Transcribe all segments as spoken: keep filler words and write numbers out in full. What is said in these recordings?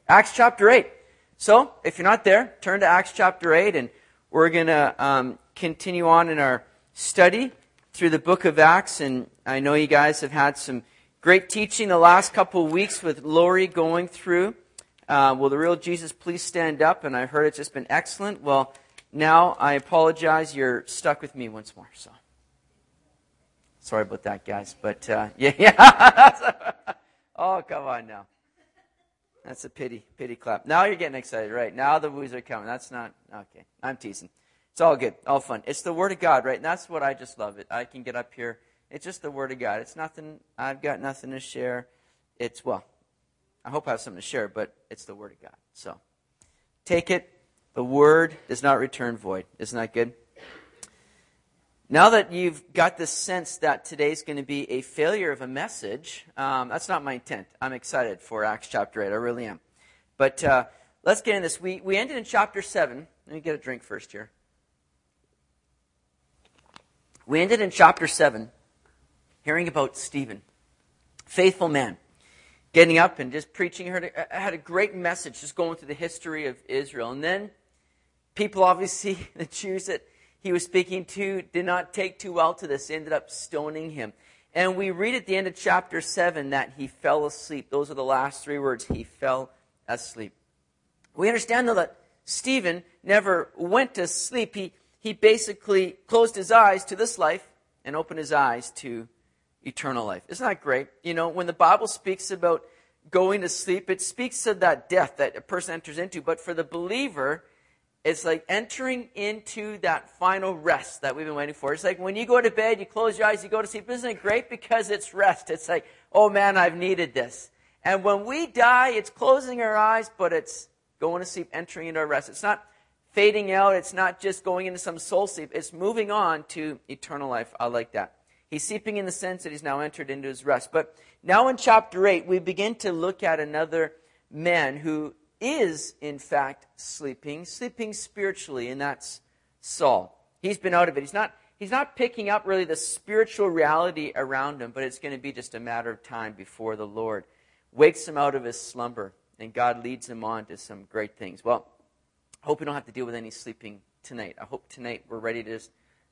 Acts chapter eight. So, if you're not there, turn to Acts chapter eight, and we're going to um, continue on in our study through the book of Acts. And I know you guys have had some great teaching the last couple of weeks with Lori going through. Uh, will the real Jesus please stand up? And I heard it's just been excellent. Well, now I apologize. You're stuck with me once more. So, sorry about that, guys. But uh, yeah, yeah. Oh, come on now. That's a pity, pity clap. Now you're getting excited, right? Now the woos are coming. That's not, okay. I'm teasing. It's all good, all fun. It's the Word of God, right? And that's what I just love it. I can get up here. It's just the Word of God. It's nothing, I've got nothing to share. It's, well, I hope I have something to share, but it's the Word of God. So, take it. The Word does not return void. Isn't that good? Now that you've got this sense that today's going to be a failure of a message, um, that's not my intent. I'm excited for Acts chapter eight. I really am. But uh, let's get into this. We, we ended in chapter seven. Let me get a drink first here. We ended in chapter seven, hearing about Stephen, faithful man, getting up and just preaching. Heard a, had a great message, just going through the history of Israel. And then people, obviously, the Jews that he was speaking to did not take too well to this. They ended up stoning him. And we read at the end of chapter seven that he fell asleep. Those are the last three words. He fell asleep. We understand, though, that Stephen never went to sleep. He, he basically closed his eyes to this life and opened his eyes to eternal life. Isn't that great? You know, when the Bible speaks about going to sleep, it speaks of that death that a person enters into. But for the believer, it's like entering into that final rest that we've been waiting for. It's like when you go to bed, you close your eyes, you go to sleep. Isn't it great? Because it's rest. It's like, oh man, I've needed this. And when we die, it's closing our eyes, but it's going to sleep, entering into our rest. It's not fading out. It's not just going into some soul sleep. It's moving on to eternal life. I like that. He's sleeping in the sense that he's now entered into his rest. But now in chapter eight, we begin to look at another man who is, in fact, sleeping, sleeping spiritually, and that's Saul. He's been out of it. He's not, he's not picking up really the spiritual reality around him, but it's going to be just a matter of time before the Lord wakes him out of his slumber, and God leads him on to some great things. Well, I hope we don't have to deal with any sleeping tonight. I hope tonight we're ready to just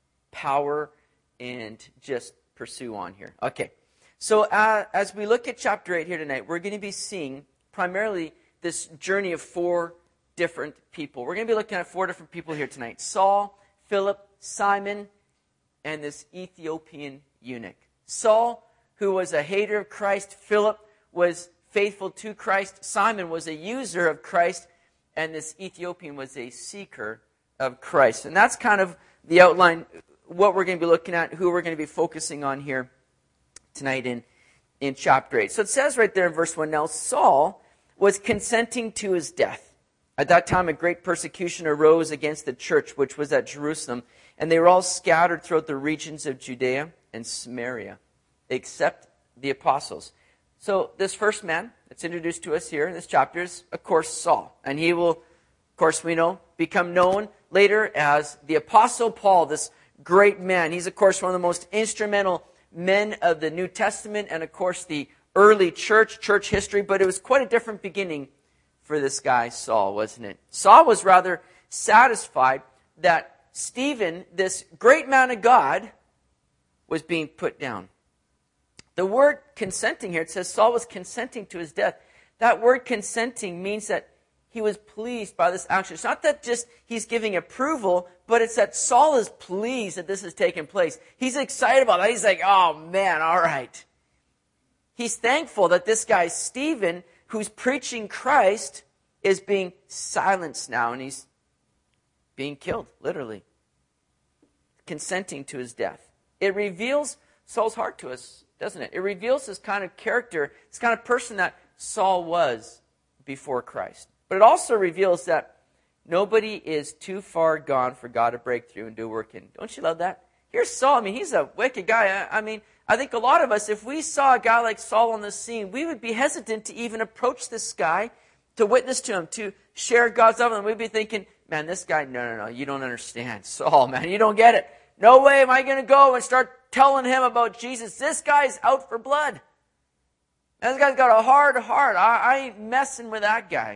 power and just pursue on here. Okay, so uh, as we look at chapter eight here tonight, we're going to be seeing primarily this journey of four different people. We're going to be looking at four different people here tonight. Saul, Philip, Simon, and this Ethiopian eunuch. Saul, who was a hater of Christ. Philip was faithful to Christ. Simon was a user of Christ. And this Ethiopian was a seeker of Christ. And that's kind of the outline, what we're going to be looking at, who we're going to be focusing on here tonight in, in chapter eight. So it says right there in verse one, now Saul was consenting to his death. At that time, a great persecution arose against the church, which was at Jerusalem, and they were all scattered throughout the regions of Judea and Samaria, except the apostles. So this first man that's introduced to us here in this chapter is, of course, Saul. And he will, of course, we know, become known later as the Apostle Paul, this great man. He's, of course, one of the most instrumental men of the New Testament and, of course, the early church, church history, but it was quite a different beginning for this guy, Saul, wasn't it? Saul was rather satisfied that Stephen, this great man of God, was being put down. The word consenting here, it says Saul was consenting to his death. That word consenting means that he was pleased by this action. It's not that just he's giving approval, but it's that Saul is pleased that this has taken place. He's excited about that. He's like, oh man, all right. He's thankful that this guy, Stephen, who's preaching Christ, is being silenced now, and he's being killed, literally. Consenting to his death. It reveals Saul's heart to us, doesn't it? It reveals this kind of character, this kind of person that Saul was before Christ. But it also reveals that nobody is too far gone for God to break through and do work in. Don't you love that? Here's Saul. I mean, he's a wicked guy. I, I mean, I think a lot of us, if we saw a guy like Saul on the scene, we would be hesitant to even approach this guy, to witness to him, to share God's love with him. We'd be thinking, man, this guy, no, no, no, you don't understand. Saul, man, you don't get it. No way am I going to go and start telling him about Jesus. This guy's out for blood. And this guy's got a hard heart. I, I ain't messing with that guy.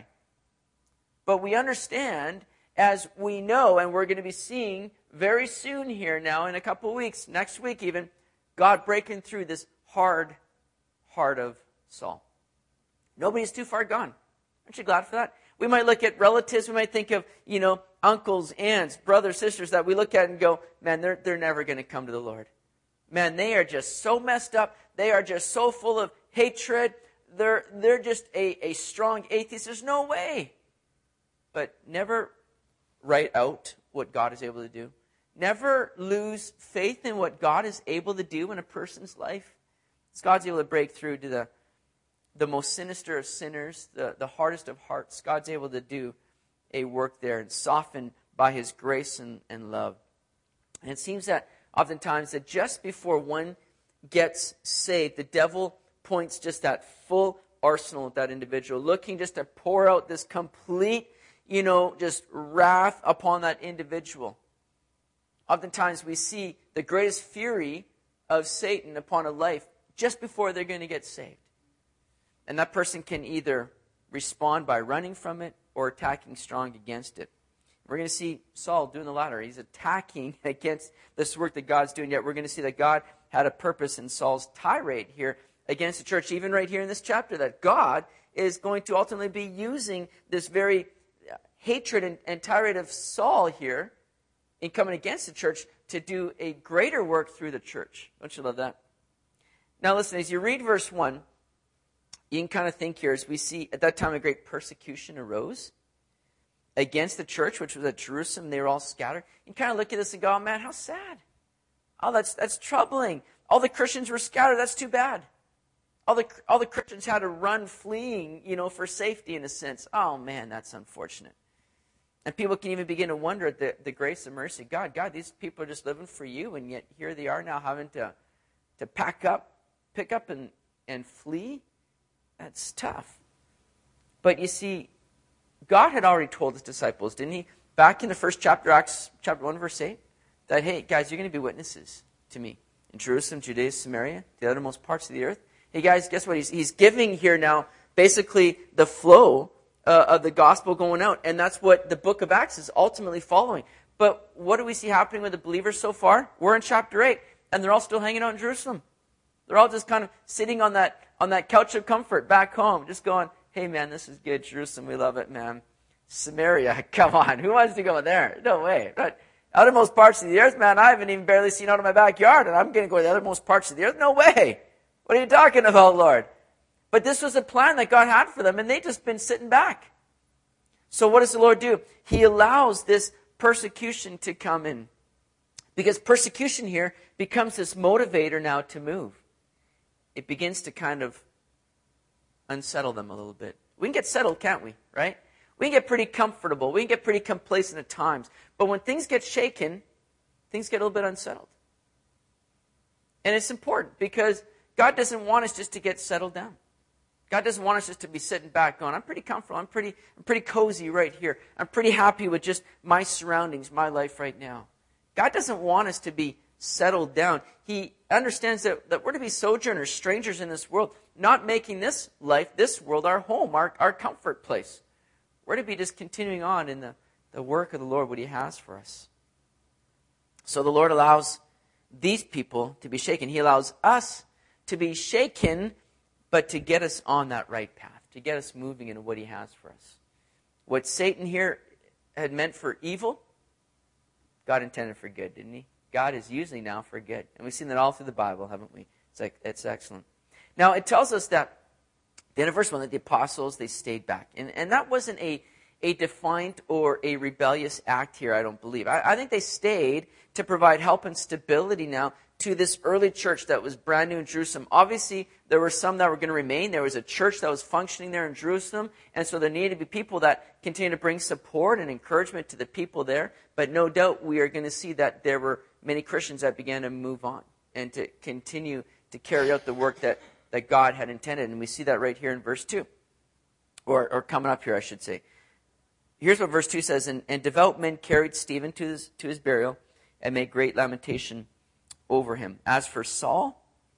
But we understand, as we know, and we're going to be seeing very soon here now, in a couple of weeks, next week even, God breaking through this hard heart of Saul. Nobody's too far gone. Aren't you glad for that? We might look at relatives. We might think of, you know, uncles, aunts, brothers, sisters that we look at and go, man, they're, they're never going to come to the Lord. Man, they are just so messed up. They are just so full of hatred. They're, they're just a, a strong atheist. There's no way. But never write out what God is able to do. Never lose faith in what God is able to do in a person's life. It's God's able to break through to the the most sinister of sinners, the, the hardest of hearts. God's able to do a work there and soften by His grace and, and love. And it seems that oftentimes that just before one gets saved, the devil points just that full arsenal at that individual, looking just to pour out this complete, you know, just wrath upon that individual. Oftentimes we see the greatest fury of Satan upon a life just before they're going to get saved. And that person can either respond by running from it or attacking strong against it. We're going to see Saul doing the latter. He's attacking against this work that God's doing. Yet we're going to see that God had a purpose in Saul's tirade here against the church, even right here in this chapter, that God is going to ultimately be using this very hatred and, and tirade of Saul here in coming against the church to do a greater work through the church. Don't you love that? Now listen, as you read verse one, you can kind of think here, as we see at that time a great persecution arose against the church, which was at Jerusalem. They were all scattered. You can kind of look at this and go, oh, man, how sad. Oh, that's that's troubling. All the Christians were scattered. That's too bad. All the all the Christians had to run fleeing, you know, for safety in a sense. Oh, man, that's unfortunate. And people can even begin to wonder at the, the grace and mercy of God. God, these people are just living for you, and yet here they are now having to, to pack up, pick up and, and flee. That's tough. But you see, God had already told His disciples, didn't He? Back in the first chapter, Acts chapter one, verse eight, that, hey, guys, you're going to be witnesses to me in Jerusalem, Judea, Samaria, the uttermost parts of the earth. Hey, guys, guess what? He's, he's giving here now basically the flow uh, of the gospel going out. And that's what the book of Acts is ultimately following. But what do we see happening with the believers so far? We're in chapter eight, and they're all still hanging out in Jerusalem. They're all just kind of sitting on that on that couch of comfort back home, just going, hey, man, this is good. Jerusalem, we love it, man. Samaria, come on. Who wants to go there? No way. Right? Outermost parts of the earth, man, I haven't even barely seen out of my backyard, and I'm going to go to the outermost parts of the earth? No way. What are you talking about, Lord? But this was a plan that God had for them, and they've just been sitting back. So what does the Lord do? He allows this persecution to come in. Because persecution here becomes this motivator now to move. It begins to kind of unsettle them a little bit. We can get settled, can't we? Right? We can get pretty comfortable. We can get pretty complacent at times. But when things get shaken, things get a little bit unsettled. And it's important because God doesn't want us just to get settled down. God doesn't want us just to be sitting back going, I'm pretty comfortable. I'm pretty, I'm pretty cozy right here. I'm pretty happy with just my surroundings, my life right now. God doesn't want us to be settled down. He understands that, that we're to be sojourners, strangers in this world, not making this life, this world, our home, our, our comfort place. We're to be just continuing on in the, the work of the Lord, what He has for us. So the Lord allows these people to be shaken. He allows us to be shaken, but to get us on that right path, to get us moving into what He has for us. What Satan here had meant for evil, God intended for good, didn't He? God is using now for good. And we've seen that all through the Bible, haven't we? It's like it's excellent. Now, it tells us that, the end of verse one, that the apostles, they stayed back. And, and that wasn't a, a defiant or a rebellious act here, I don't believe. I, I think they stayed to provide help and stability now to this early church that was brand new in Jerusalem. Obviously, there were some that were going to remain. There was a church that was functioning there in Jerusalem, and so there needed to be people that continue to bring support and encouragement to the people there. But no doubt we are going to see that there were many Christians that began to move on and to continue to carry out the work that, that God had intended. And we see that right here in verse two, or, or coming up here, I should say. Here's what verse two says, and, and devout men carried Stephen to his, to his burial and made great lamentation over him. As for Saul,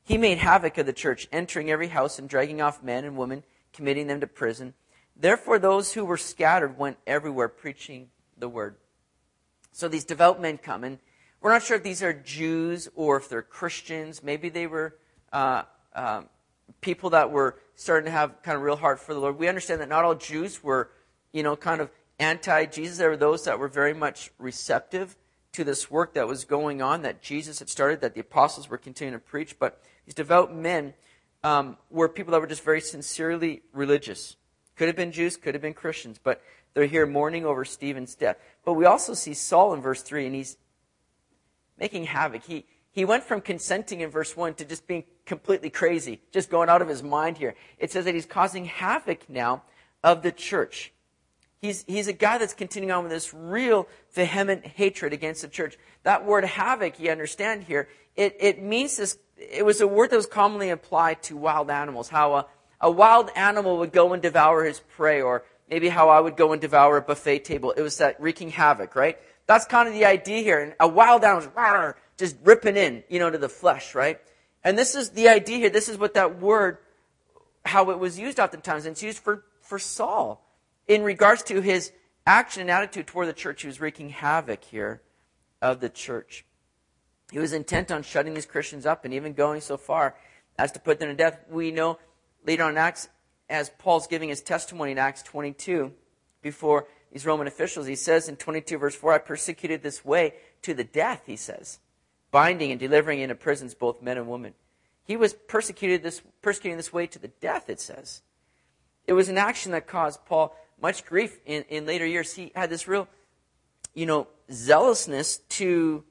He made havoc of the church, entering every house and dragging off men and women, committing them to prison. Therefore, those who were scattered went everywhere preaching the word. So these devout men come, and we're not sure if these are Jews or if they're Christians. Maybe they were uh, uh, people that were starting to have kind of real heart for the Lord. We understand that not all Jews were, you know, kind of anti-Jesus. There were those that were very much receptive to this work that was going on, that Jesus had started, that the apostles were continuing to preach. But these devout men um, were people that were just very sincerely religious. Could have been Jews, could have been Christians, but they're here mourning over Stephen's death. But we also see Saul in verse three, and he's making havoc. He he went from consenting in verse one to just being completely crazy, just going out of his mind here. It says that he's causing havoc now of the church. He's, he's a guy that's continuing on with this real vehement hatred against the church. That word havoc, you understand here, it, it means this, it was a word that was commonly applied to wild animals. How a, a wild animal would go and devour his prey, or maybe how I would go and devour a buffet table. It was that wreaking havoc, right? That's kind of the idea here. And a wild animal is just ripping in, you know, to the flesh, right? And this is the idea here. This is what that word, how it was used oftentimes. And it's used for, for Saul. In regards to his action and attitude toward the church, he was wreaking havoc here of the church. He was intent on shutting these Christians up and even going so far as to put them to death. We know later on in Acts, as Paul's giving his testimony in Acts twenty-two, before these Roman officials, he says in twenty-two verse four, I persecuted this way to the death, he says, binding and delivering into prisons both men and women. He was persecuted this, persecuting this way to the death, it says. It was an action that caused Paul much grief in, in later years. He had this real, you know, zealousness to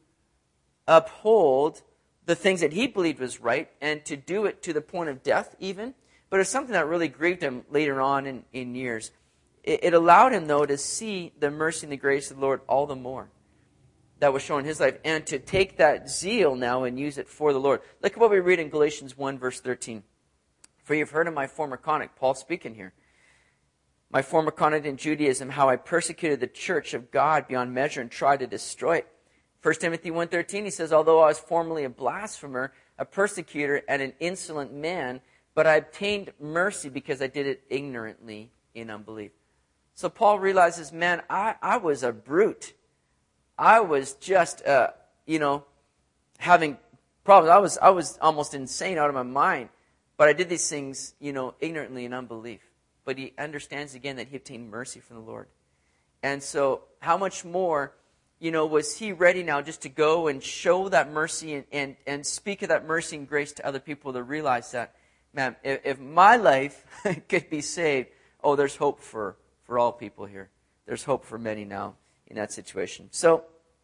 uphold the things that he believed was right and to do it to the point of death even. But it's something that really grieved him later on in, in years. It, it allowed him, though, to see the mercy and the grace of the Lord all the more that was shown in his life, and to take that zeal now and use it for the Lord. Look at what we read in Galatians one, verse thirteen. For you've heard of my former conduct, Paul speaking here. My former conduct in Judaism, how I persecuted the church of God beyond measure and tried to destroy it. First Timothy one thirteen, he says, although I was formerly a blasphemer, a persecutor, and an insolent man, but I obtained mercy because I did it ignorantly in unbelief. So Paul realizes, man, I, I was a brute. I was just, uh, you know, having problems. I was, I was almost insane, out of my mind. But I did these things, you know, ignorantly in unbelief. But he understands again that he obtained mercy from the Lord. And so how much more, you know, was he ready now just to go and show that mercy and, and, and speak of that mercy and grace to other people, to realize that, man, if, if my life could be saved, oh, there's hope for, for all people here. There's hope for many now in that situation. So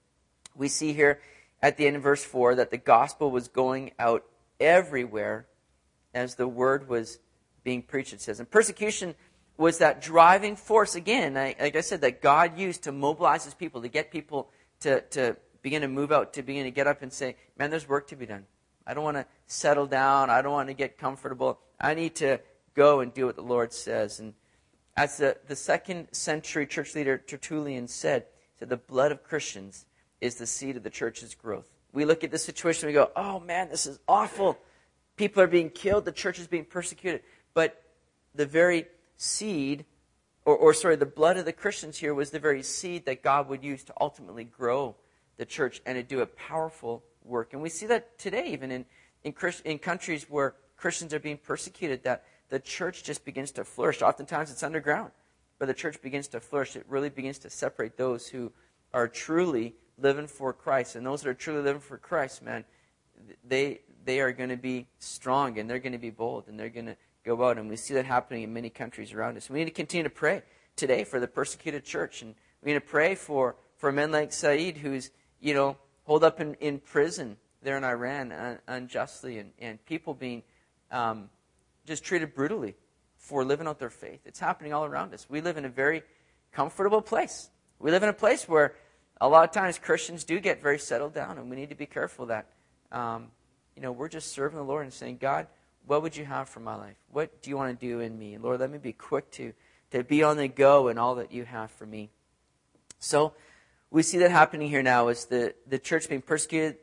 we see here at the end of verse four that the gospel was going out everywhere as the word was being preached, it says. And persecution was that driving force, again, like I said, that God used to mobilize his people, to get people to, to begin to move out, to begin to get up and say, man, there's work to be done. I don't want to settle down. I don't want to get comfortable. I need to go and do what the Lord says. And as the, the second century church leader Tertullian said, said, the blood of Christians is the seed of the church's growth. We look at this situation and we go, oh man, this is awful. People are being killed. The church is being persecuted. But the very seed, or, or sorry, the blood of the Christians here was the very seed that God would use to ultimately grow the church and to do a powerful work. And we see that today, even in, in, Christ, in countries where Christians are being persecuted, that the church just begins to flourish. Oftentimes it's underground, but the church begins to flourish. It really begins to separate those who are truly living for Christ. And those that are truly living for Christ, man, they they are going to be strong, and they're going to be bold, and they're going to go out. And we see that happening in many countries around us. We need to continue to pray today for the persecuted church. And we need to pray for, for men like Saeed, who's, you know, holed up in, in prison there in Iran un, unjustly, and, and people being um, just treated brutally for living out their faith. It's happening all around us. We live in a very comfortable place. We live in a place where a lot of times Christians do get very settled down, and we need to be careful that, um, you know, we're just serving the Lord and saying, God, what would you have for my life? What do you want to do in me? Lord, let me be quick to, to be on the go in all that you have for me. So we see that happening here now as the, the church being persecuted.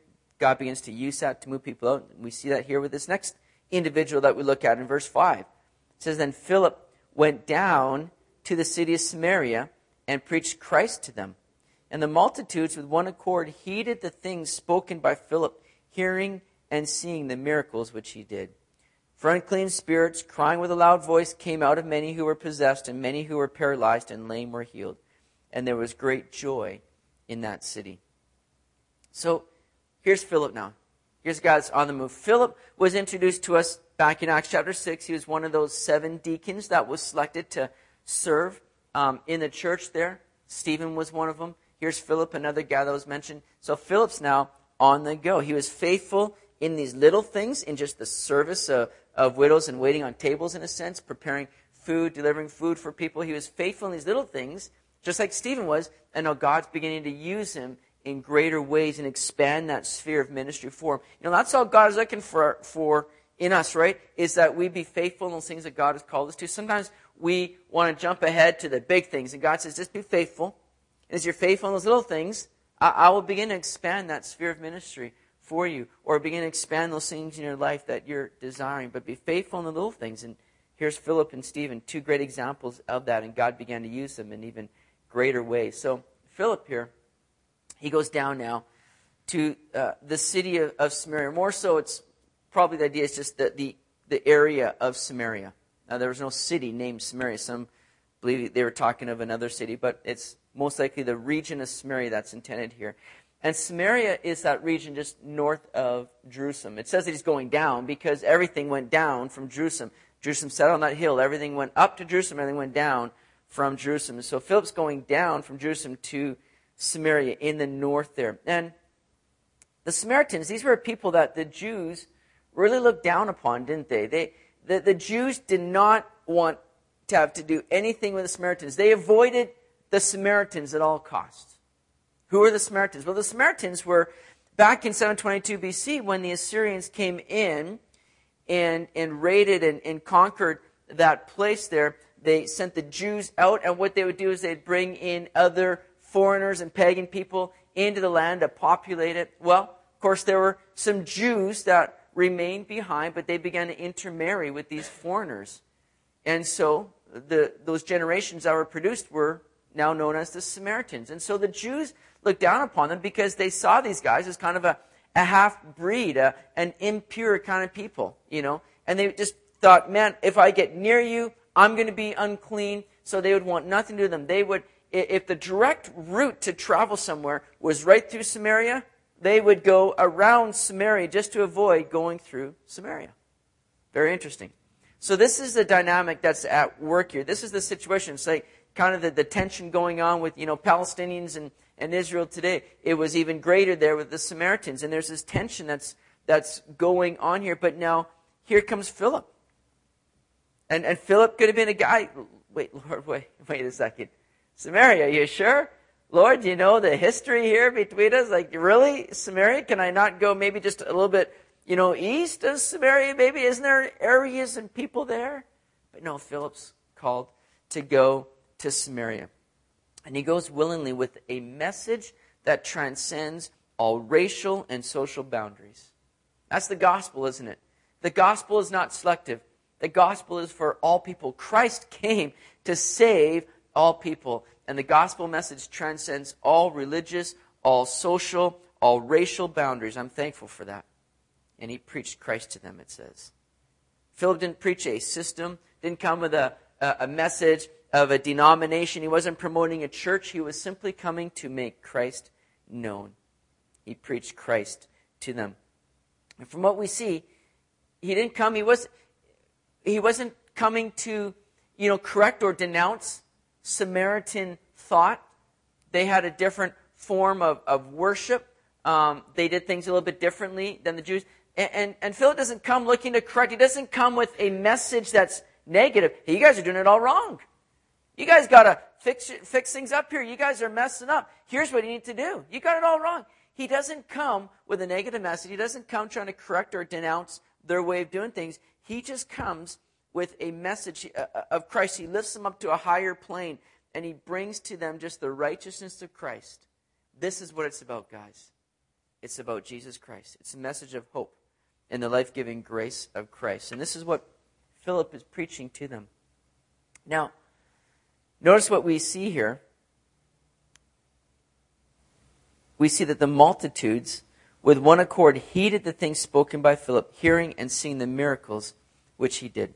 God begins to use that to move people out. We see that here with this next individual that we look at in verse five. It says, then Philip went down to the city of Samaria and preached Christ to them. And the multitudes with one accord heeded the things spoken by Philip, hearing and seeing the miracles which he did. For unclean spirits, crying with a loud voice, came out of many who were possessed, and many who were paralyzed and lame were healed. And there was great joy in that city. So, here's Philip now. Here's a guy that's on the move. Philip was introduced to us back in Acts chapter six. He was one of those seven deacons that was selected to serve um, in the church there. Stephen was one of them. Here's Philip, another guy that was mentioned. So Philip's now on the go. He was faithful in these little things, in just the service of, of widows and waiting on tables, in a sense, preparing food, delivering food for people. He was faithful in these little things, just like Stephen was, and now God's beginning to use him in greater ways and expand that sphere of ministry for him. You know, that's all God is looking for, for in us, right? Is that we be faithful in those things that God has called us to. Sometimes we want to jump ahead to the big things, and God says, just be faithful. And as you're faithful in those little things, I, I will begin to expand that sphere of ministry for you, or begin to expand those things in your life that you're desiring. But be faithful in the little things. And here's Philip and Stephen, two great examples of that, and God began to use them in even greater ways. So Philip here, he goes down now to uh, the city of, of Samaria. More so, it's probably the idea is just the, the, the area of Samaria. Now, there was no city named Samaria. Some believe they were talking of another city, but it's most likely the region of Samaria that's intended here. And Samaria is that region just north of Jerusalem. It says that he's going down because everything went down from Jerusalem. Jerusalem sat on that hill. Everything went up to Jerusalem. Everything went down from Jerusalem. So Philip's going down from Jerusalem to Samaria in the north there. And the Samaritans, these were people that the Jews really looked down upon, didn't they? They the, the Jews did not want to have to do anything with the Samaritans. They avoided the Samaritans at all costs. Who are the Samaritans? Well, the Samaritans were back in seven twenty-two B C when the Assyrians came in and, and raided and, and conquered that place there. They sent the Jews out, and what they would do is they'd bring in other foreigners and pagan people into the land to populate it. Well, of course, there were some Jews that remained behind, but they began to intermarry with these foreigners. And so the those generations that were produced were now known as the Samaritans. And so the Jews looked down upon them because they saw these guys as kind of a, a half-breed, a, an impure kind of people, you know. And they just thought, man, if I get near you, I'm going to be unclean. So they would want nothing to do with them. They would, if the direct route to travel somewhere was right through Samaria, they would go around Samaria just to avoid going through Samaria. Very interesting. So this is the dynamic that's at work here. This is the situation. It's like kind of the, the tension going on with, you know, Palestinians and, and Israel today. It was even greater there with the Samaritans. And there's this tension that's that's going on here. But now, here comes Philip. And and Philip could have been a guy. Wait, Lord, wait, wait a second. Samaria, you sure? Lord, you know the history here between us? Like, really? Samaria? Can I not go maybe just a little bit, you know, east of Samaria maybe? Isn't there areas and people there? But no, Philip's called to go to Samaria. And he goes willingly with a message that transcends all racial and social boundaries. That's the gospel, isn't it? The gospel is not selective. The gospel is for all people. Christ came to save all people. And the gospel message transcends all religious, all social, all racial boundaries. I'm thankful for that. And he preached Christ to them, it says. Philip didn't preach a system, didn't come with a, a, a message of a denomination. He wasn't promoting a church. He was simply coming to make Christ known. He preached Christ to them. And from what we see, he didn't come, he was he wasn't coming to, you know, correct or denounce Samaritan thought. They had a different form of, of worship. Um, they did things a little bit differently than the Jews. And, and, and Philip doesn't come looking to correct. He doesn't come with a message that's negative. Hey, you guys are doing it all wrong. You guys got to fix fix things up here. You guys are messing up. Here's what you need to do. You got it all wrong. He doesn't come with a negative message. He doesn't come trying to correct or denounce their way of doing things. He just comes with a message of Christ. He lifts them up to a higher plane, and he brings to them just the righteousness of Christ. This is what it's about, guys. It's about Jesus Christ. It's a message of hope and the life-giving grace of Christ. And this is what Philip is preaching to them. Now, notice what we see here. We see that the multitudes, with one accord, heeded the things spoken by Philip, hearing and seeing the miracles which he did.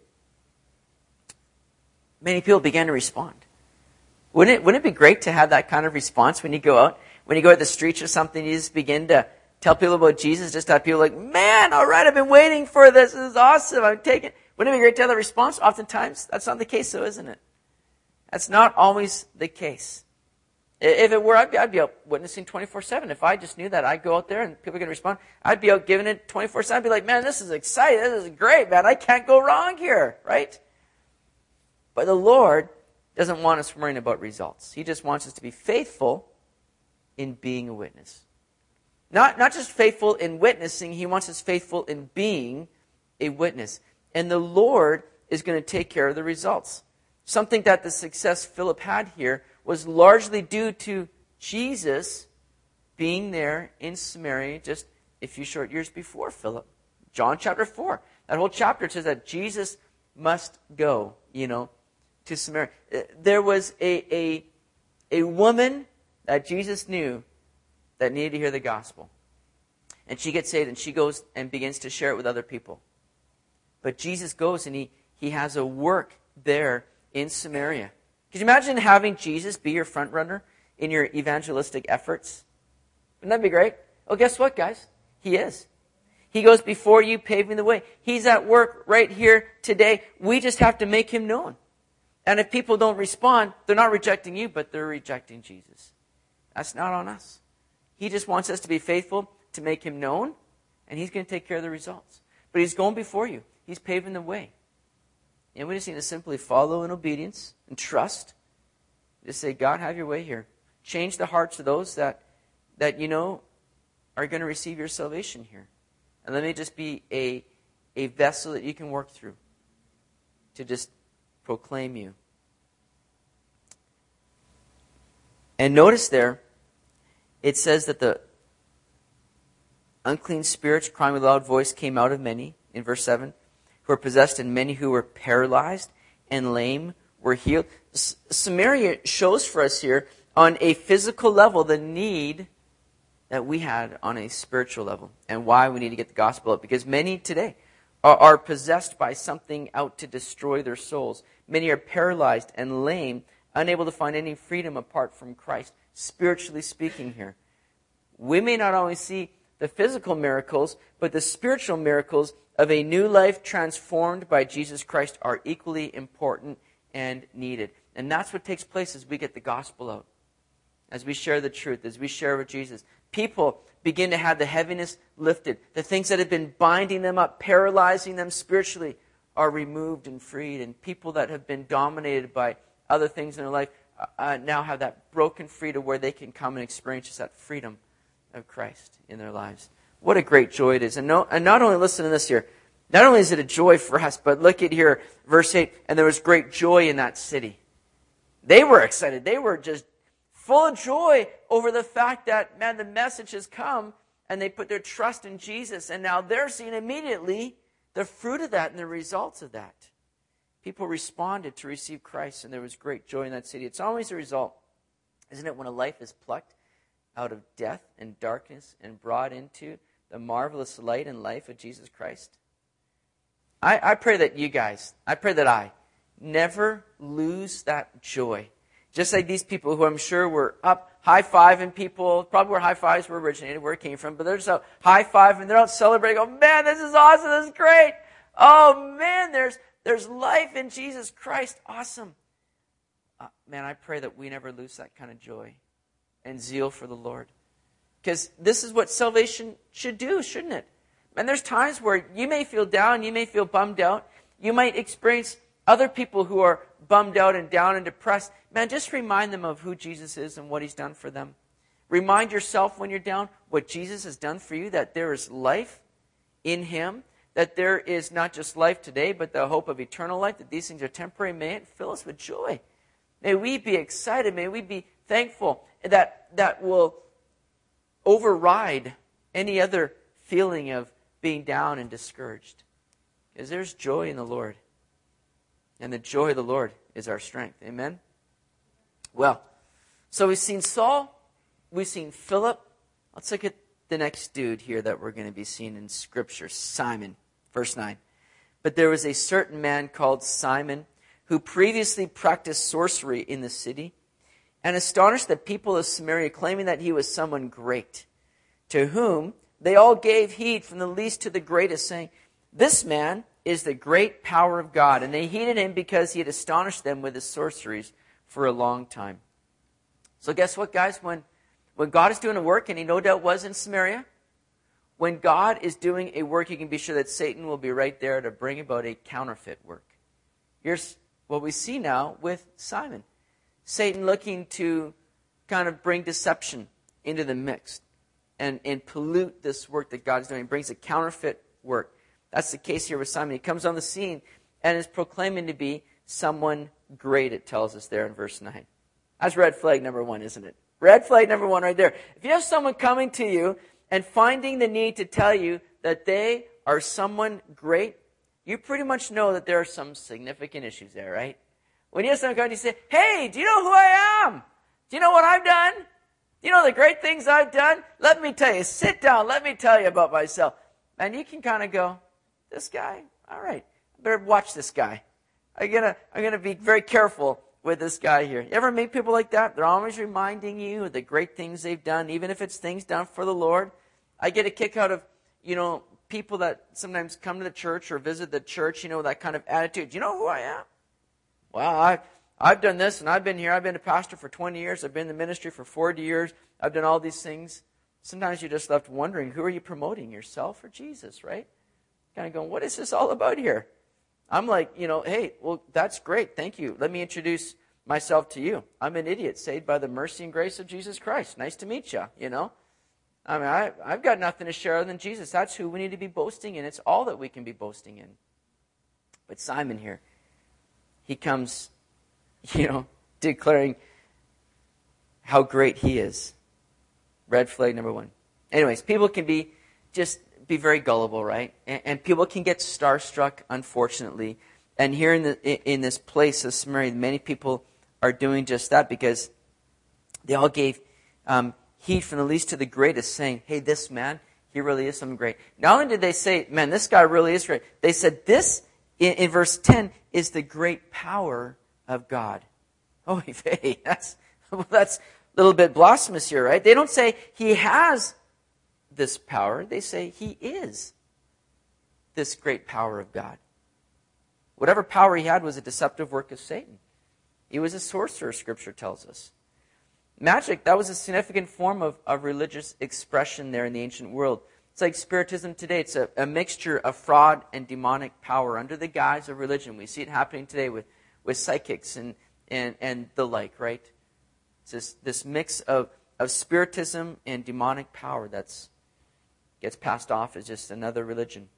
Many people began to respond. Wouldn't it, wouldn't it be great to have that kind of response when you go out? When you go to the streets or something, you just begin to tell people about Jesus, just have people like, man, all right, I've been waiting for this. This is awesome. I'm taking. Wouldn't it be great to have that response? Oftentimes, that's not the case, though, isn't it? That's not always the case. If it were, I'd be, I'd be out witnessing twenty-four seven. If I just knew that I'd go out there and people are going to respond, I'd be out giving it twenty-four seven. I'd be like, man, this is exciting. This is great, man. I can't go wrong here, right? But the Lord doesn't want us worrying about results. He just wants us to be faithful in being a witness. Not, not just faithful in witnessing, he wants us faithful in being a witness. And the Lord is going to take care of the results. Something that the success Philip had here was largely due to Jesus being there in Samaria just a few short years before Philip. John chapter four. That whole chapter says that Jesus must go, you know, to Samaria. There was a, a, a woman that Jesus knew that needed to hear the gospel. And she gets saved and she goes and begins to share it with other people. But Jesus goes and he, he has a work there in Samaria. Could you imagine having Jesus be your front runner in your evangelistic efforts? Wouldn't that be great? Oh, guess what, guys? He is. He goes before you, paving the way. He's at work right here today. We just have to make him known. And if people don't respond, they're not rejecting you, but they're rejecting Jesus. That's not on us. He just wants us to be faithful, to make him known, and he's going to take care of the results. But he's going before you. He's paving the way. And we just need to simply follow in obedience and trust. Just say, God, have your way here. Change the hearts of those that, that you know are going to receive your salvation here. And let me just be a, a vessel that you can work through to just proclaim you. And notice there, it says that the unclean spirits crying with a loud voice came out of many, in verse seven, who were possessed, and many who were paralyzed and lame were healed. S- Samaria shows for us here on a physical level the need that we had on a spiritual level and why we need to get the gospel out. Because many today are, are possessed by something out to destroy their souls. Many are paralyzed and lame, unable to find any freedom apart from Christ, spiritually speaking here. We may not only see the physical miracles, but the spiritual miracles of a new life transformed by Jesus Christ are equally important and needed. And that's what takes place as we get the gospel out. As we share the truth, as we share with Jesus. People begin to have the heaviness lifted. The things that have been binding them up, paralyzing them spiritually, are removed and freed. And people that have been dominated by other things in their life uh, now have that broken freedom where they can come and experience that freedom of Christ in their lives. What a great joy it is. And, no, and not only, listen to this here, not only is it a joy for us, but look at here, verse eight, and there was great joy in that city. They were excited. They were just full of joy over the fact that, man, the message has come, and they put their trust in Jesus, and now they're seeing immediately the fruit of that and the results of that. People responded to receive Christ, and there was great joy in that city. It's always a result, isn't it, when a life is plucked out of death and darkness and brought into the marvelous light and life of Jesus Christ? I, I pray that you guys, I pray that I never lose that joy. Just like these people who I'm sure were up high-fiving people, probably where high fives were originated, where it came from, but they're just out high-fiving, they're out celebrating, oh man, this is awesome, this is great. Oh man, there's there's life in Jesus Christ, awesome. Uh, man, I pray that we never lose that kind of joy and zeal for the Lord. Because this is what salvation should do, shouldn't it? And there's times where you may feel down, you may feel bummed out. You might experience other people who are bummed out and down and depressed. Man, just remind them of who Jesus is and what he's done for them. Remind yourself when you're down what Jesus has done for you, that there is life in him, that there is not just life today, but the hope of eternal life, that these things are temporary. May it fill us with joy. May we be excited. May we be thankful. That, that will override any other feeling of being down and discouraged. Because there's joy in the Lord. And the joy of the Lord is our strength. Amen? Well, so we've seen Saul. We've seen Philip. Let's look at the next dude here that we're going to be seeing in Scripture. Simon. Verse nine. But there was a certain man called Simon who previously practiced sorcery in the city and astonished the people of Samaria, claiming that he was someone great, to whom they all gave heed from the least to the greatest, saying, "This man is the great power of God." And they heeded him because he had astonished them with his sorceries for a long time. So guess what, guys? When, when God is doing a work, and he no doubt was in Samaria, when God is doing a work, you can be sure that Satan will be right there to bring about a counterfeit work. Here's what we see now with Simon. Satan looking to kind of bring deception into the mix and, and pollute this work that God is doing. He brings a counterfeit work. That's the case here with Simon. He comes on the scene and is proclaiming to be someone great, it tells us there in verse nine. That's red flag number one, isn't it? Red flag number one right there. If you have someone coming to you and finding the need to tell you that they are someone great, you pretty much know that there are some significant issues there, right? When you have someone come and you say, "Hey, do you know who I am? Do you know what I've done? Do you know the great things I've done? Let me tell you. Sit down. Let me tell you about myself." And you can kind of go, "This guy? All right. I better watch this guy. I'm gonna, I'm gonna be very careful with this guy here." You ever meet people like that? They're always reminding you of the great things they've done, even if it's things done for the Lord. I get a kick out of, you know, people that sometimes come to the church or visit the church, you know, that kind of attitude. "Do you know who I am? Well, I, I've done this, and I've been here. I've been a pastor for twenty years. I've been in the ministry for forty years. I've done all these things." Sometimes you're just left wondering, who are you promoting, yourself or Jesus, right? Kind of going, what is this all about here? I'm like, you know, hey, well, that's great. Thank you. Let me introduce myself to you. I'm an idiot saved by the mercy and grace of Jesus Christ. Nice to meet you, you know. I mean, I, I've got nothing to share other than Jesus. That's who we need to be boasting in. It's all that we can be boasting in. But Simon here, he comes, you know, declaring how great he is. Red flag number one. Anyways, people can be just be very gullible, right? And, and people can get starstruck, unfortunately. And here in the in this place of Samaria, many people are doing just that because they all gave um, heed from the least to the greatest, saying, "Hey, this man, he really is something great." Not only did they say, "Man, this guy really is great," they said, "This," in, in verse ten, "is the great power of God." Oh, hey, that's that's a little bit blasphemous here, right? They don't say he has this power. They say he is this great power of God. Whatever power he had was a deceptive work of Satan. He was a sorcerer, Scripture tells us. Magic, that was a significant form of, of religious expression there in the ancient world. It's like Spiritism today. It's a, a mixture of fraud and demonic power under the guise of religion. We see it happening today with, with psychics and, and, and the like, right? It's this, this mix of, of Spiritism and demonic power that's gets passed off as just another religion.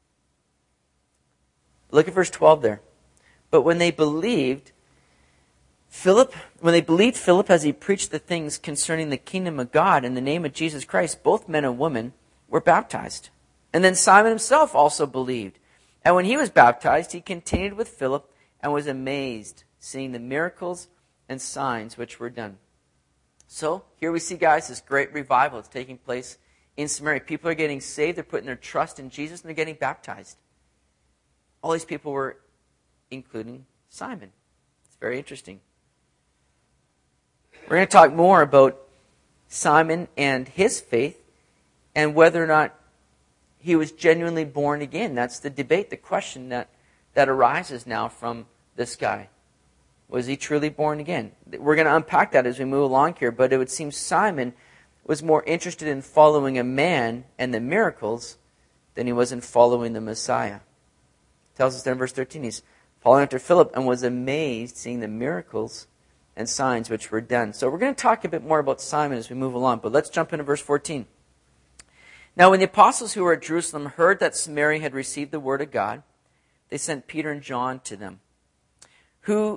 Look at verse twelve there. But when they believed Philip, when they believed Philip as he preached the things concerning the kingdom of God in the name of Jesus Christ, both men and women were baptized. And then Simon himself also believed. And when he was baptized, he continued with Philip and was amazed, seeing the miracles and signs which were done. So here we see, guys, this great revival that's taking place in Samaria. People are getting saved. They're putting their trust in Jesus, and they're getting baptized. All these people were including Simon. It's very interesting. We're going to talk more about Simon and his faith and whether or not he was genuinely born again. That's the debate, the question that, that arises now from this guy. Was he truly born again? We're going to unpack that as we move along here, but it would seem Simon was more interested in following a man and the miracles than he was in following the Messiah. It tells us there in verse thirteen, he's following after Philip and was amazed seeing the miracles and signs which were done. So we're going to talk a bit more about Simon as we move along, but let's jump into verse fourteen. Now when the apostles who were at Jerusalem heard that Samaria had received the word of God, they sent Peter and John to them, who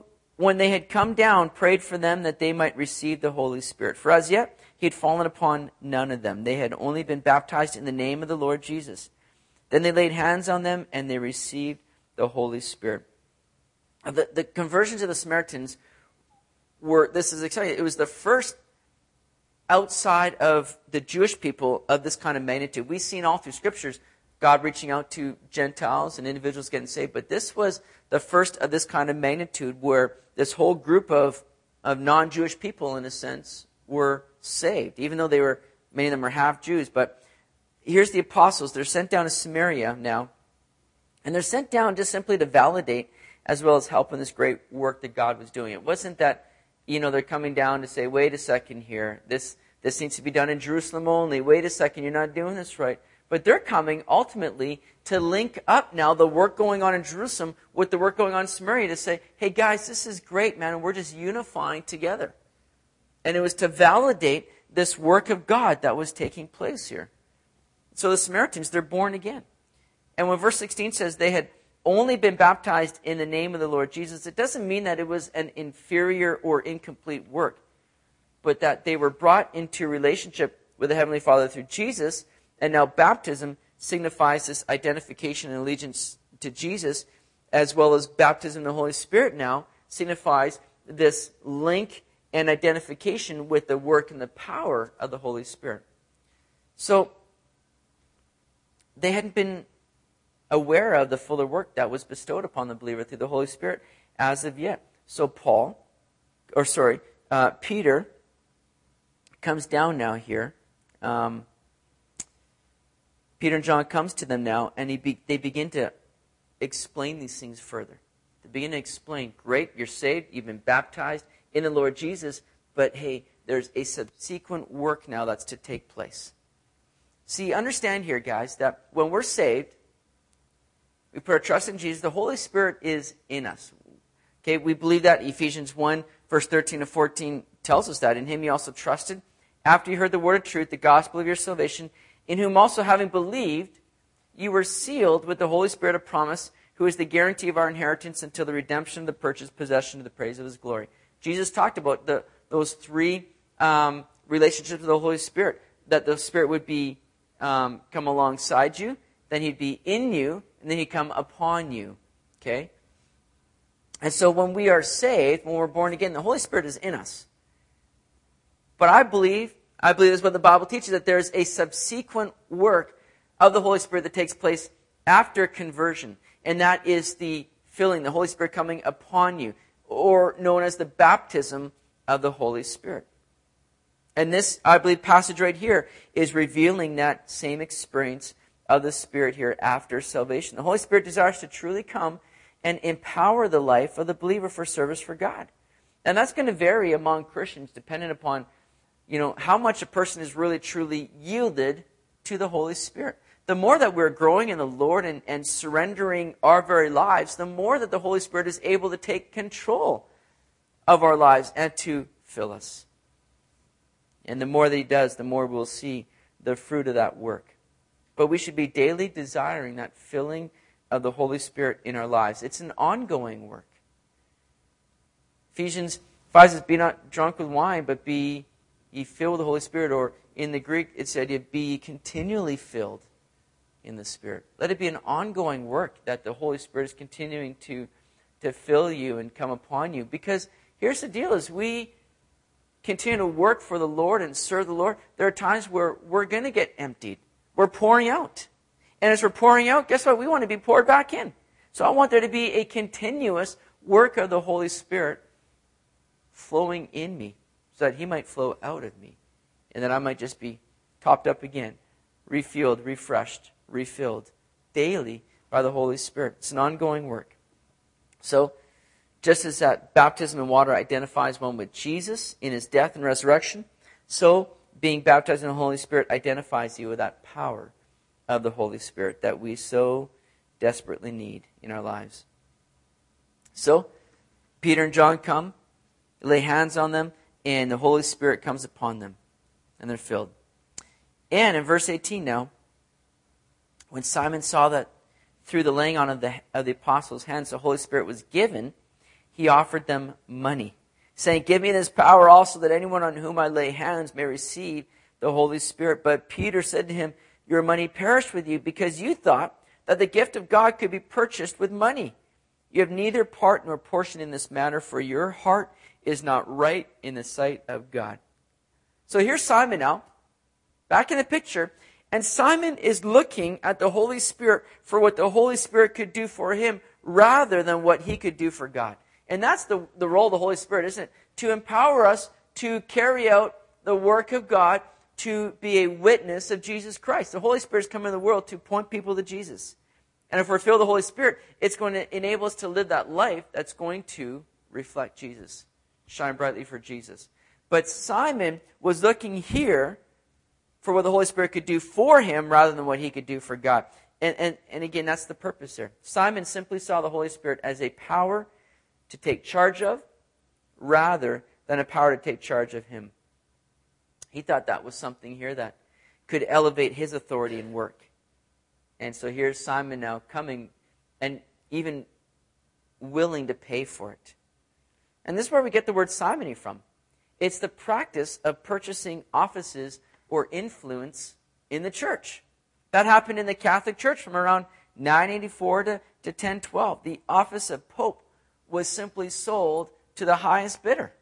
when they had come down, prayed for them that they might receive the Holy Spirit. For as yet he had fallen upon none of them. They had only been baptized in the name of the Lord Jesus. Then they laid hands on them, and they received the Holy Spirit. The, the conversions of the Samaritans were, this is exciting, it was the first outside of the Jewish people of this kind of magnitude. We've seen all through Scriptures God reaching out to Gentiles and individuals getting saved, but this was the first of this kind of magnitude where this whole group of, of non-Jewish people, in a sense, were saved, even though they were, many of them were half Jews. But here's the apostles. They're sent down to Samaria now, and they're sent down just simply to validate as well as help in this great work that God was doing. It wasn't that, you know, they're coming down to say, wait a second here, this, this needs to be done in Jerusalem only. Wait a second, you're not doing this right. But they're coming ultimately to link up now the work going on in Jerusalem with the work going on in Samaria to say, hey guys, this is great, man, and we're just unifying together. And it was to validate this work of God that was taking place here. So the Samaritans, they're born again. And when verse sixteen says they had only been baptized in the name of the Lord Jesus, it doesn't mean that it was an inferior or incomplete work, but that they were brought into relationship with the Heavenly Father through Jesus. And now baptism signifies this identification and allegiance to Jesus, as well as baptism in the Holy Spirit now signifies this link and identification with the work and the power of the Holy Spirit. So they hadn't been aware of the fuller work that was bestowed upon the believer through the Holy Spirit as of yet. So Paul, or sorry, uh, Peter comes down now here. Um, Peter and John comes to them now, and he be, they begin to explain these things further. They begin to explain, great, you're saved, you've been baptized in the Lord Jesus, but hey, there's a subsequent work now that's to take place. See, understand here, guys, that when we're saved, we put our trust in Jesus, the Holy Spirit is in us. Okay, we believe that. Ephesians one, verse thirteen to fourteen tells us that. In him you also trusted, after you heard the word of truth, the gospel of your salvation, in whom also having believed, you were sealed with the Holy Spirit of promise, who is the guarantee of our inheritance until the redemption of the purchased possession to the praise of his glory. Jesus talked about the, those three um, relationships with the Holy Spirit, that the Spirit would be um, come alongside you, then he'd be in you, and then he'd come upon you. Okay? And so when we are saved, when we're born again, the Holy Spirit is in us. But I believe I believe this is what the Bible teaches, that there's a subsequent work of the Holy Spirit that takes place after conversion. And that is the filling, the Holy Spirit coming upon you, or known as the baptism of the Holy Spirit. And this, I believe, passage right here is revealing that same experience of the Spirit here after salvation. The Holy Spirit desires to truly come and empower the life of the believer for service for God. And that's going to vary among Christians depending upon you know, how much a person is really truly yielded to the Holy Spirit. The more that we're growing in the Lord and, and surrendering our very lives, the more that the Holy Spirit is able to take control of our lives and to fill us. And the more that he does, the more we'll see the fruit of that work. But we should be daily desiring that filling of the Holy Spirit in our lives. It's an ongoing work. Ephesians five says, be not drunk with wine, but be ye filled with the Holy Spirit, or in the Greek, it's the idea of be ye continually filled in the Spirit. Let it be an ongoing work that the Holy Spirit is continuing to, to fill you and come upon you. Because here's the deal, as we continue to work for the Lord and serve the Lord, there are times where we're going to get emptied. We're pouring out. And as we're pouring out, guess what? We want to be poured back in. So I want there to be a continuous work of the Holy Spirit flowing in me, so that he might flow out of me, and that I might just be topped up again, refueled, refreshed, refilled daily by the Holy Spirit. It's an ongoing work. So, just as that baptism in water identifies one with Jesus in his death and resurrection, so being baptized in the Holy Spirit identifies you with that power of the Holy Spirit that we so desperately need in our lives. So, Peter and John come, lay hands on them, and the Holy Spirit comes upon them, and they're filled. And in verse eighteen now, when Simon saw that through the laying on of the, of the apostles' hands the Holy Spirit was given, he offered them money, saying, "Give me this power also, that anyone on whom I lay hands may receive the Holy Spirit." But Peter said to him, "Your money perished with you, because you thought that the gift of God could be purchased with money. You have neither part nor portion in this matter, for your heart is not right in the sight of God." So here's Simon now, back in the picture, and Simon is looking at the Holy Spirit for what the Holy Spirit could do for him rather than what he could do for God. And that's the, the role of the Holy Spirit, isn't it? To empower us to carry out the work of God, to be a witness of Jesus Christ. The Holy Spirit has come in the world to point people to Jesus. And if we're filled with the Holy Spirit, it's going to enable us to live that life that's going to reflect Jesus. Shine brightly for Jesus. But Simon was looking here for what the Holy Spirit could do for him rather than what he could do for God. And, and, and again, that's the purpose there. Simon simply saw the Holy Spirit as a power to take charge of rather than a power to take charge of him. He thought that was something here that could elevate his authority and work. And so here's Simon now coming and even willing to pay for it. And this is where we get the word simony from. It's the practice of purchasing offices or influence in the church. That happened in the Catholic Church from around nine eighty-four to, to ten twelve. The office of Pope was simply sold to the highest bidder.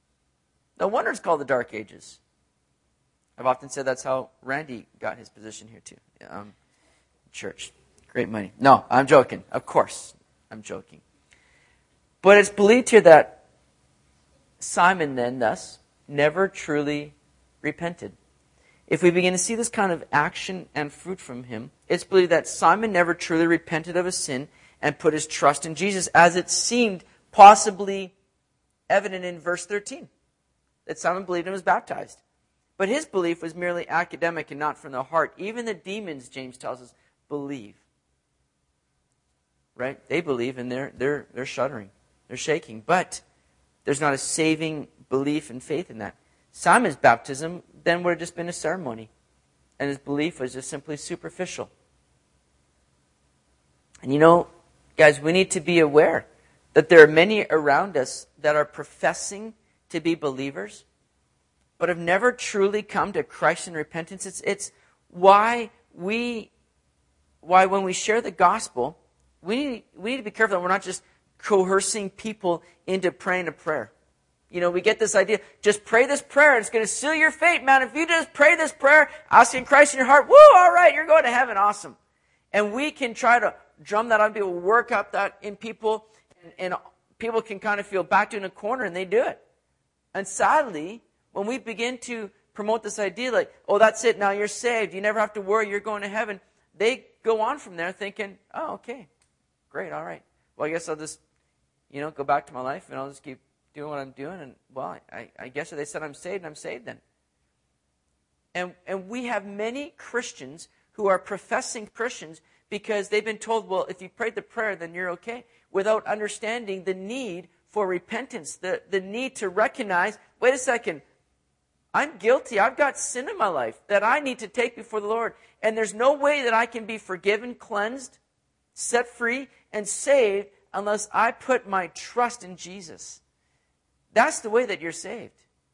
No wonder it's called the Dark Ages. I've often said that's how Randy got his position here too. Um, church. Great money. No, I'm joking. Of course, I'm joking. But it's believed here that Simon then, thus, never truly repented. If we begin to see this kind of action and fruit from him, it's believed that Simon never truly repented of his sin and put his trust in Jesus, as it seemed possibly evident in verse thirteen, that Simon believed and was baptized. But his belief was merely academic and not from the heart. Even the demons, James tells us, believe. Right? They believe and they're they're they're shuddering. They're shaking. But there's not a saving belief and faith in that. Simon's baptism then would have just been a ceremony. And his belief was just simply superficial. And you know, guys, we need to be aware that there are many around us that are professing to be believers, but have never truly come to Christ in repentance. It's, it's why we, why when we share the gospel, we need, we need to be careful that we're not just coercing people into praying a prayer. You know, we get this idea, just pray this prayer, it's going to seal your fate, man. If you just pray this prayer, asking Christ in your heart, woo, all right, you're going to heaven, awesome. And we can try to drum that on people, work up that in people, and, and people can kind of feel backed in a corner, and they do it. And sadly, when we begin to promote this idea like, oh, that's it, now you're saved, you never have to worry, you're going to heaven, they go on from there thinking, oh, okay, great, all right. Well, I guess I'll just, you know, go back to my life, and I'll just keep doing what I'm doing, and, well, I, I guess if they said I'm saved, and I'm saved then. And, and we have many Christians who are professing Christians because they've been told, well, if you prayed the prayer, then you're okay, without understanding the need for repentance, the, the need to recognize, wait a second, I'm guilty. I've got sin in my life that I need to take before the Lord. And there's no way that I can be forgiven, cleansed, set free, and saved unless I put my trust in Jesus. That's the way that you're saved.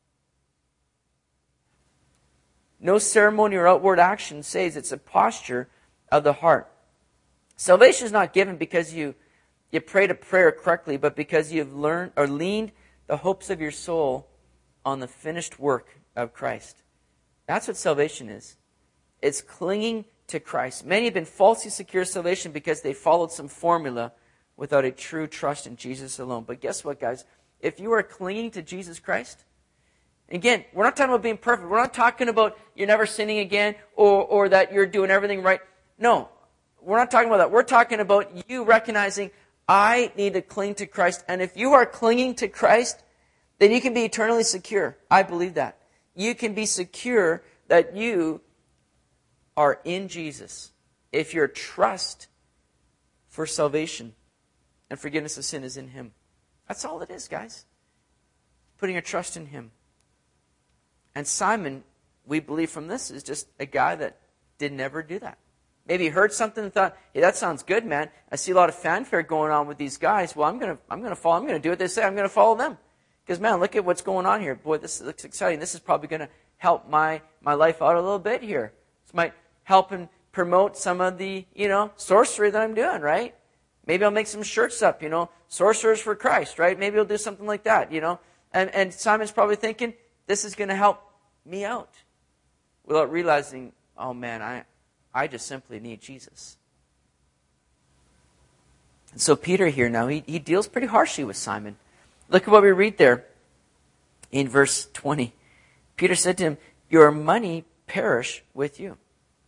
No ceremony or outward action saves. It's a posture of the heart. Salvation is not given because you, you prayed a prayer correctly, but because you've learned or leaned the hopes of your soul on the finished work of Christ. That's what salvation is. It's clinging to Christ. Many have been falsely secure salvation because they followed some formula without a true trust in Jesus alone. But guess what, guys? If you are clinging to Jesus Christ, again, we're not talking about being perfect. We're not talking about you're never sinning again or, or that you're doing everything right. No, we're not talking about that. We're talking about you recognizing, I need to cling to Christ. And if you are clinging to Christ, then you can be eternally secure. I believe that. You can be secure that you are in Jesus if your trust for salvation and forgiveness of sin is in Him. That's all it is, guys. Putting your trust in Him. And Simon, we believe from this, is just a guy that did never do that. Maybe he heard something and thought, hey, that sounds good, man. I see a lot of fanfare going on with these guys. Well, I'm going to I'm going to follow. I'm going to do what they say. I'm going to follow them. Because, man, look at what's going on here. Boy, this looks exciting. This is probably going to help my, my life out a little bit here. This might help and promote some of the, you know, sorcery that I'm doing, right? Maybe I'll make some shirts up, you know, Sorcerers for Christ, right? Maybe I'll do something like that, you know. And, and Simon's probably thinking, this is going to help me out. Without realizing, oh, man, I, I just simply need Jesus. And so Peter here now, he, he deals pretty harshly with Simon. Look at what we read there in verse twenty. Peter said to him, your money perish with you.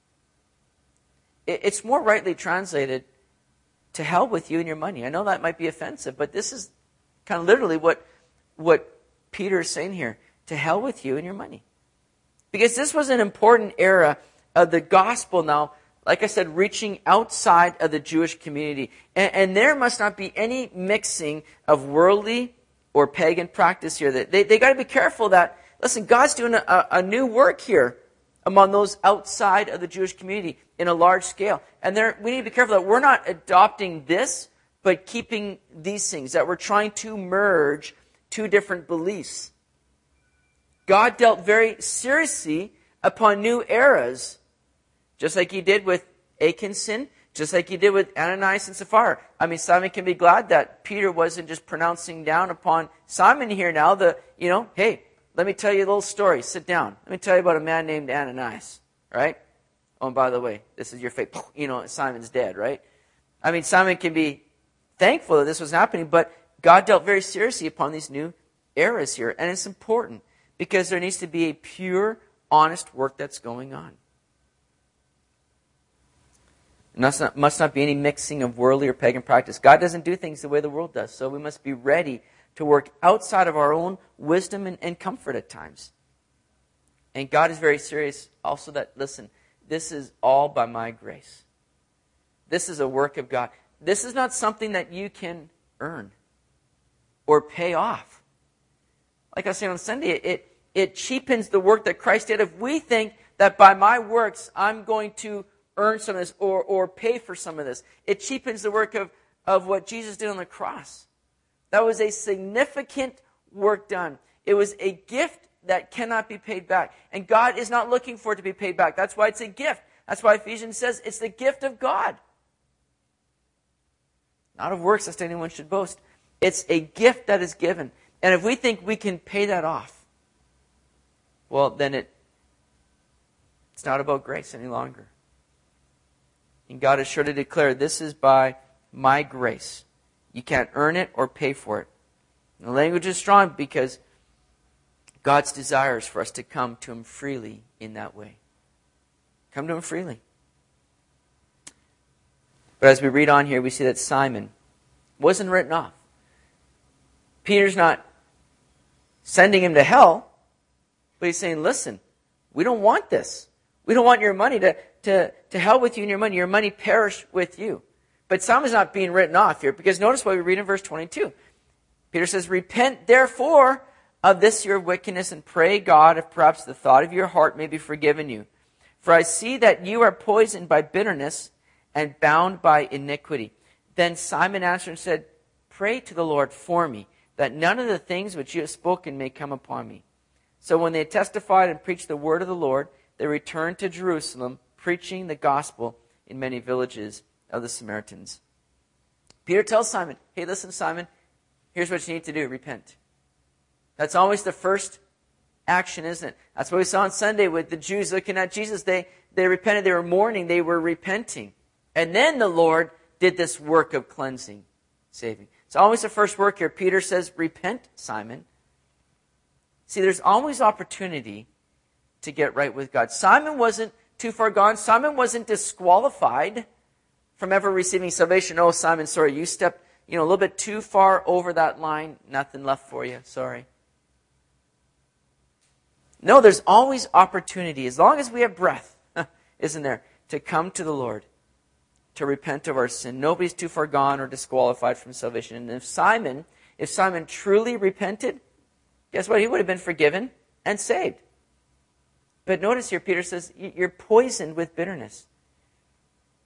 It, it's more rightly translated, to hell with you and your money. I know that might be offensive, but this is kind of literally what, what Peter is saying here. To hell with you and your money. Because this was an important era of the gospel now, like I said, reaching outside of the Jewish community. And, and there must not be any mixing of worldly or pagan practice here. They, they got to be careful that, listen, God's doing a, a new work here among those outside of the Jewish community in a large scale. And there, we need to be careful that we're not adopting this, but keeping these things, that we're trying to merge two different beliefs. God dealt very seriously upon new eras, just like he did with Achan's sin, just like he did with Ananias and Sapphira. I mean, Simon can be glad that Peter wasn't just pronouncing down upon Simon here now, the, you know, hey, let me tell you a little story. Sit down. Let me tell you about a man named Ananias, right? Oh, and by the way, this is your fate. You know, Simon's dead, right? I mean, Simon can be thankful that this was happening, but God dealt very seriously upon these new eras here. And it's important because there needs to be a pure, honest work that's going on. There must not, must not be any mixing of worldly or pagan practice. God doesn't do things the way the world does, so we must be ready to work outside of our own wisdom and, and comfort at times. And God is very serious also that, listen, this is all by my grace. This is a work of God. This is not something that you can earn or pay off. Like I was saying on Sunday, it, it cheapens the work that Christ did. If we think that by my works I'm going to earn some of this or, or pay for some of this, it cheapens the work of, of what Jesus did on the cross. That was a significant work done. It was a gift that cannot be paid back. And God is not looking for it to be paid back. That's why it's a gift. That's why Ephesians says it's the gift of God. Not of works lest anyone should boast. It's a gift that is given. And if we think we can pay that off, well, then it it's not about grace any longer. And God is sure to declare, this is by my grace. You can't earn it or pay for it. And the language is strong because God's desire is for us to come to Him freely in that way. Come to Him freely. But as we read on here, we see that Simon wasn't written off. Peter's not sending him to hell, but he's saying, listen, we don't want this. We don't want your money to, to, to hell with you and your money. Your money perish with you. But Simon's not being written off here, because notice what we read in verse twenty-two. Peter says, repent therefore of this your wickedness, and pray God if perhaps the thought of your heart may be forgiven you. For I see that you are poisoned by bitterness and bound by iniquity. Then Simon answered and said, pray to the Lord for me, that none of the things which you have spoken may come upon me. So when they testified and preached the word of the Lord, they returned to Jerusalem, preaching the gospel in many villages of the Samaritans. Peter tells Simon, hey, listen, Simon, here's what you need to do, repent. That's always the first action, isn't it? That's what we saw on Sunday with the Jews looking at Jesus. They, they repented, they were mourning, they were repenting. And then the Lord did this work of cleansing, saving. It's always the first work here. Peter says, repent, Simon. See, there's always opportunity to get right with God. Simon wasn't too far gone. Simon wasn't disqualified from ever receiving salvation. Oh, Simon, sorry, you stepped, you know, a little bit too far over that line. Nothing left for you. Sorry. No, there's always opportunity, as long as we have breath, isn't there, to come to the Lord, to repent of our sin. Nobody's too far gone or disqualified from salvation. And if Simon, if Simon truly repented, guess what? He would have been forgiven and saved. But notice here, Peter says, you're poisoned with bitterness.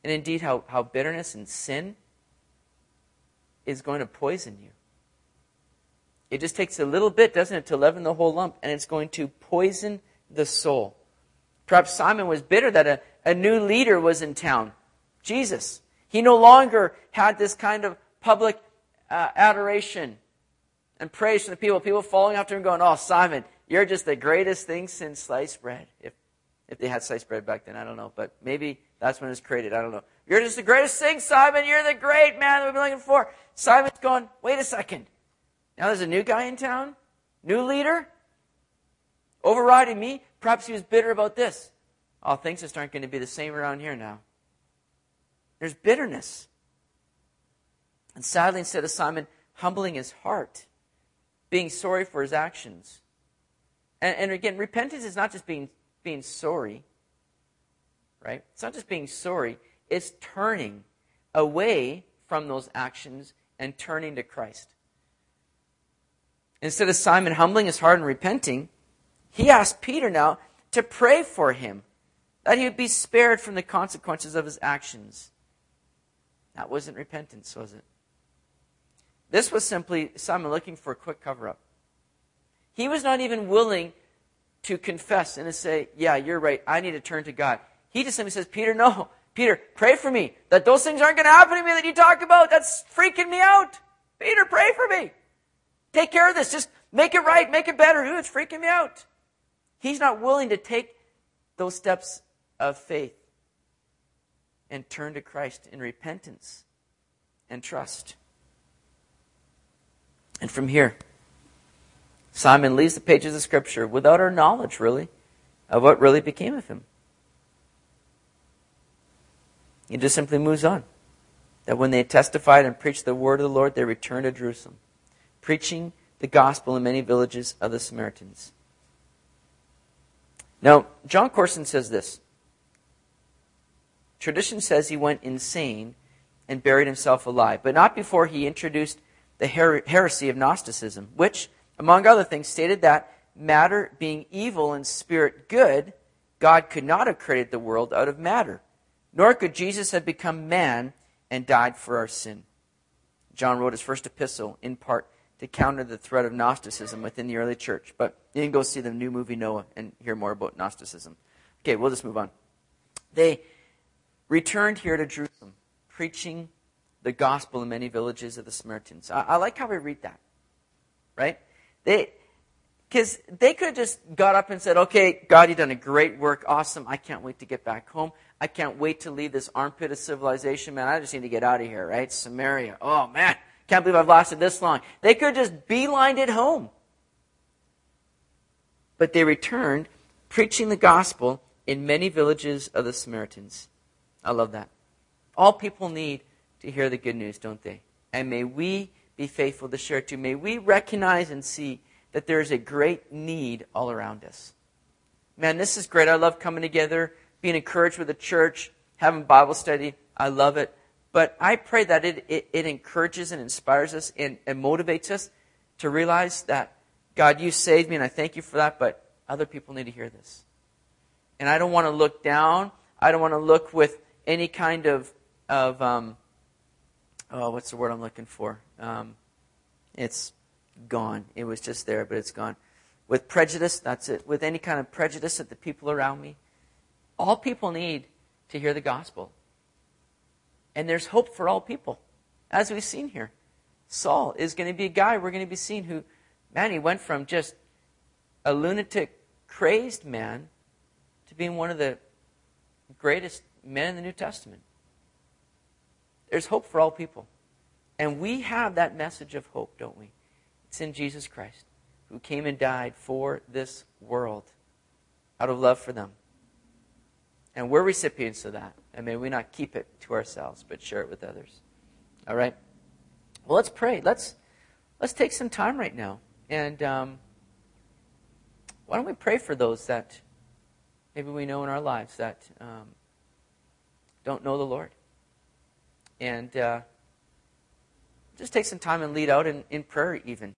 And indeed, how, how bitterness and sin is going to poison you. It just takes a little bit, doesn't it, to leaven the whole lump, and it's going to poison the soul. Perhaps Simon was bitter that a, a new leader was in town, Jesus. He no longer had this kind of public uh, adoration and praise from the people. People following after him going, oh, Simon, you're just the greatest thing since sliced bread. If if they had sliced bread back then, I don't know. But maybe that's when it was created. I don't know. You're just the greatest thing, Simon. You're the great man that we've been looking for. Simon's going, wait a second. Now there's a new guy in town? New leader? Overriding me? Perhaps he was bitter about this. Oh, things just aren't going to be the same around here now. There's bitterness. And sadly, instead of Simon humbling his heart, being sorry for his actions. And, and again, repentance is not just being, being sorry, right? It's not just being sorry. It's turning away from those actions and turning to Christ. Instead of Simon humbling his heart and repenting, he asked Peter now to pray for him, that he would be spared from the consequences of his actions. That wasn't repentance, was it? This was simply Simon looking for a quick cover-up. He was not even willing to confess and to say, yeah, you're right, I need to turn to God. He just simply says, Peter, no, Peter, pray for me, that those things aren't going to happen to me that you talk about. That's freaking me out. Peter, pray for me. Take care of this. Just make it right. Make it better. Ooh, it's freaking me out. He's not willing to take those steps of faith and turn to Christ in repentance and trust. And from here, Simon leaves the pages of Scripture without our knowledge, really, of what really became of him. He just simply moves on. That when they testified and preached the word of the Lord, they returned to Jerusalem, preaching the gospel in many villages of the Samaritans. Now, John Corson says this. Tradition says he went insane and buried himself alive, but not before he introduced the her- heresy of Gnosticism, which, among other things, stated that matter being evil and spirit good, God could not have created the world out of matter, nor could Jesus have become man and died for our sin. John wrote his first epistle, in part, to counter the threat of Gnosticism within the early church. But you can go see the new movie Noah and hear more about Gnosticism. Okay, we'll just move on. They returned here to Jerusalem, preaching the gospel in many villages of the Samaritans. I, I like how we read that, right? They, because they could have just got up and said, okay, God, you've done a great work. Awesome. I can't wait to get back home. I can't wait to leave this armpit of civilization. Man, I just need to get out of here, right? Samaria. Oh, man. Can't believe I've lasted this long. They could have just beelined it home. But they returned, preaching the gospel in many villages of the Samaritans. I love that. All people need to hear the good news, don't they? And may we be faithful to share it too. May we recognize and see that there is a great need all around us. Man, this is great. I love coming together, being encouraged with the church, having Bible study. I love it. But I pray that it, it, it encourages and inspires us and, and motivates us to realize that, God, you saved me and I thank you for that, but other people need to hear this. And I don't want to look down. I don't want to look with any kind of, of um, oh, what's the word I'm looking for? Um, it's gone. It was just there, but it's gone. With prejudice, that's it. With any kind of prejudice at the people around me. All people need to hear the gospel. And there's hope for all people, as we've seen here. Saul is going to be a guy we're going to be seeing who, man, he went from just a lunatic, crazed man to being one of the greatest men in the New Testament. There's hope for all people. And we have that message of hope, don't we? It's in Jesus Christ, who came and died for this world out of love for them. And we're recipients of that. And may we not keep it to ourselves, but share it with others. All right? Well, let's pray. Let's let's take some time right now. And um, why don't we pray for those that maybe we know in our lives that um, don't know the Lord. And uh, just take some time and lead out in, in prayer even.